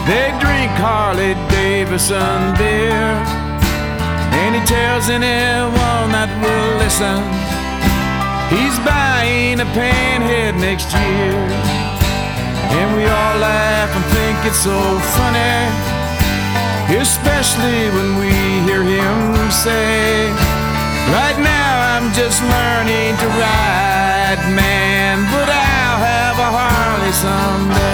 They drink Harley Davidson beer, and he tells anyone that will listen he's buying a panhead next year. And we all laugh and think it's so funny, especially when we hear him say, right now I'm just learning to ride, man.